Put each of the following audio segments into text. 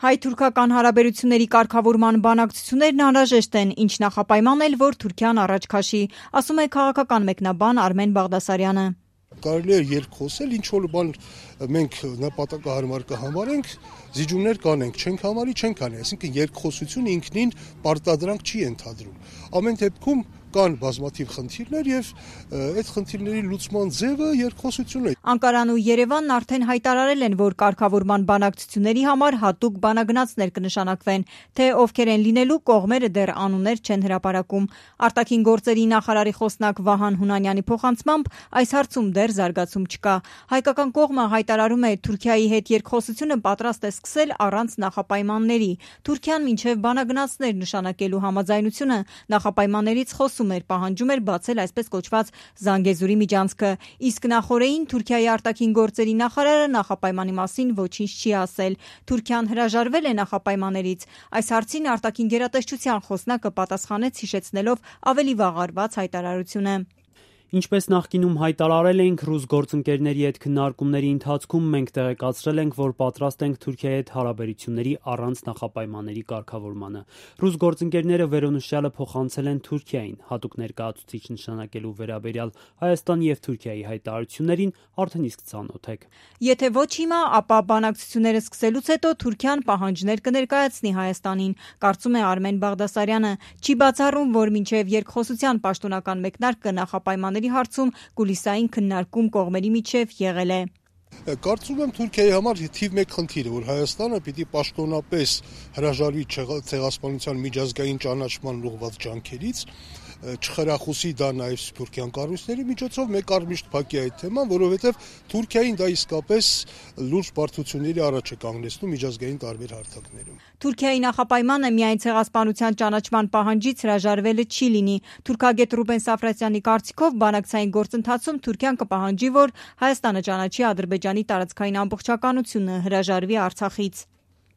Հայ-թուրքական հարաբերությունների կարգավորման բանակցություններն անհրաժեշտ են, ինչ նախապայման էլ, որ Թուրքիան առաջ քաշի, ասում է քաղաքական մեկնաբան Արմեն Բաղդասարյանը։ Կարելի է երկխոսել, ինչ որ բան մենք նպատակահարմար կհամարենք, զիջումներ կանենք, չենք համարի, չենք անի, այսինքն երկխոսությունը ինքնին պարտադրանք չի ենթադրում։ Ամեն դեպքում կան բազմաթիվ խնդիրներ եւ այդ խնդիրների լուծման ձևը երկխոսություն է։ Անկարան ու Երևանն արդեն հայտարարել են, որ կարգավորման բանակցությունների համար հատուկ բանագնացներ կնշանակվեն, թե ովքեր են լինելու կողմերը դեռ անուններ չեն հրապարակում։ Արտաքին գործերի նախարարի խոսնակ Վահան Հունանյանի փոխանցմամբ այս հարցում դեռ զարգացում չկա։ Հայկական կողմը հայտարարում է, Թուրքիայի հետ երկխոսությունը պատրաստ է սկսել առանց նախապայմանների։ Թուրքիան մինչև բանագնացներ նշանակելու համաձայնությունը նախապայմաններից պահանջում էր բացել այսպես կոչված Զանգեզուրի միջանցքը, իսկ նախօրեին Թուրքիայի արտաքին գործերի նախարարը նախապայմանի մասին ոչինչ չի ասել։ Թուրքիան հրաժարվել է նախապայմաններից։ Այս հարցին արտաքին գերատեսչության խոսնակը պատասխանեց հիշեցնելով ավելի վաղ արված հայտարարությունը։ Ինչպես նախկինում հայտարարել էինք, ռուս գործընկերների հետ քննարկումների ընթացքում մենք տեղեկացրել ենք, որ պատրաստ ենք Թուրքիայի հետ հարաբերությունների առանց նախապայմանների կարգավորմանը։ Ռուս գործընկերները վերոնշյալը փոխանցել են Թուրքիային, հատուկ ներկայացուցիչ նշանակելու վերաբերյալ Հայաստանի եւ Թուրքիայի հայտարարություններին արդեն իսկ ծանոթ եք։ Եթե ոչ հիմա, ապա բանակցությունները սկսելուց հետո Թուրքիան պահանջներ կներկայացնի Հայաստանին, կարծում է Արմեն Բաղդասարյանը։ Չի բացառում, որ մինչև երկխոսության պաշտոնական մեկնարկը նախապայմանների հարցում կուլիսային քննարկում կողմերի միջև եղել է։ Կարծում եմ Թուրքիայի համար թիվ 1 խնդիրը, որ Հայաստանը պիտի պաշտոնապես հրաժարվի ցեղասպանության միջազգային ճանաչման ուղղված ջանքերից, չխրախուսի դա նաև սփյուռքյան կառույցների միջոցով, մեկ առմիշտ փակի այդ թեման, որովհետև Թուրքիային դա իսկապես լուրջ բարդությունների առաջ է կանգնեցնում միջազգային տարբեր հարթակներում։ Թուրքիայի նախապայմանը միայն ցեղասպանության ճանաչման պահանջից հրաժարվելը չի լինի։ Թուրքագետ Ռուբեն Սաֆրասյանի կարծիքով բանակցային գործընթացում Թուրքիան կպահանջի, որ Հայաստանը ճանաչի Ադրբեջանի տարածքային ամբողջականությունը, հրաժարվի Արցախից։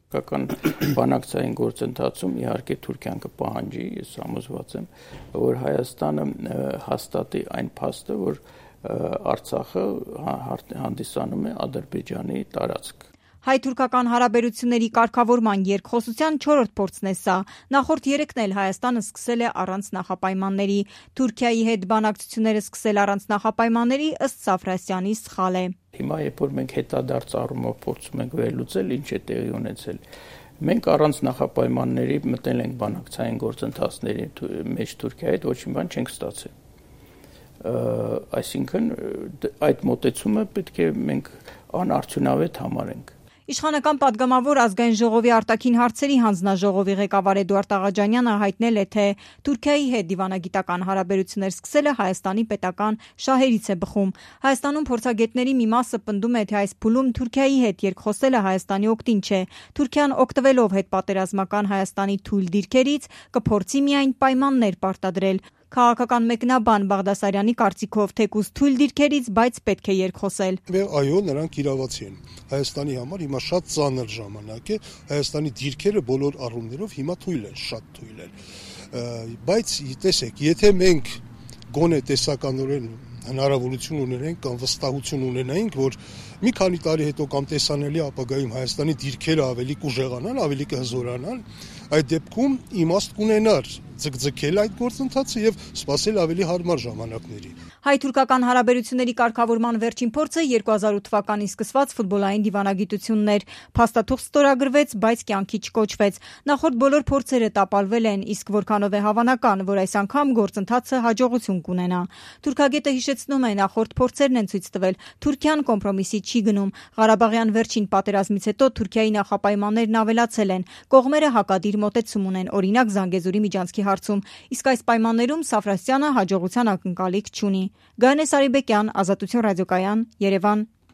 Բանակցային գործընթացում իհարկե Թուրքիան կպահանջի, ես համոզված եմ, որ Հայաստանը հաստատի այն փաստը, որ Արցախը հանդիսանում է Ադրբեջանի տարածք։ Հայ-թուրքական հարաբերությունների կարգավորման երկխոսության 4-րդ փորձն է սա։ Նախորդ 3-ն էլ Հայաստանը սկսել է առանց նախապայմանների։ Թուրքիայի հետ բանակցությունները սկսել առանց նախապայմանների ըստ Սաֆրասյանի սխալ է։ Հիմա երբ որ մենք հետադարձ առումով փորձում ենք վերլուծել, ինչ է տեղի ունեցել, մենք առանց նախապայմանների մտնել ենք բանակցային գործընթացների մեջ Թուրքիայի հետ, ոչ մի բան չենք ստացել։ Այսինքն այդ մոտեցումը պետք է մենք անարդյունավետ համարենք։ Իշխանական պատգամավոր Ազգային ժողովի արտաքին հարցերի հանձնաժողովի ղեկավար Էդուարդ Աղաջանյանը հայտնել է, թե Թուրքիայի հետ դիվանագիտական հարաբերություններ սկսելը Հայաստանի պետական շահերից է բխում։ Հայաստանում փորձագետների մի մասը պնդում է, թե այս փուլում Թուրքիայի հետ երկխոսելը Հայաստանի օգտին չէ։ Թուրքիան օգտվելով հետպատերազմական Հայաստանի թույլ դիրքերից կփորձի միայն պայմաններ պարտադրել։ Քաղաքական մեկնաբան Բաղդասարյանի կարծիքով թեկուզ թույլ դիրքերից, բայց պետք է երկխոսել։ Այո, նրանք իրավացի են։ Հայաստանի համար հիմա շատ ծանր ժամանակ է։ Հայաստանի դիրքերը բոլոր առումներով հիմա թույլ են, շատ թույլ են։ Բայց տեսեք, եթե մենք գոնե տեսականորեն հնարավորություն ունենենք կամ վստահություն ունենայինք, որ մի քանի տարի հետո կամ տեսանելի ապագայում Հայաստանի դիրքերը ավելի կուժեղանան, ավելի կհզորանան, այդ դեպքում իմաստ կունենար ձգձգել այդ գործընթացը եւ սպասել ավելի հարմար ժամանակների։ Հայ-թուրքական հարաբերությունների կարգավորման վերջին փորձը 2008 թվականին սկսված ֆուտբոլային դիվանագիտությունն էր։ Փաստաթուղթ ստորագրվեց, բայց կյանքի չկոչվեց։ Նախորդ բոլոր փորձերը տապալվել են, իսկ որքանով է հավանական, որ այս անգամ գործընթացը հաջողություն կունենա։ Թուրքագետը հիշեցնում է, նախորդ փորձերն են ցույց տվել, Թուրքիան կոմպրոմիսի չի գնում։ Ղարաբաղյան վերջին պատերազմից հետո Թուրքիայի նախապայմաններն ավելացել են։ Կողմերը հակադիր մոտեցում ունեն, օրինակ Զանգեզուրի միջանցքի հարցում, իսկ այս պայմաններում Սաֆրասյանը հաջողության ակնկալիք չունի։ Գայանե Սարիբեկյան, Ազատություն ռադիոկայան, Երևան։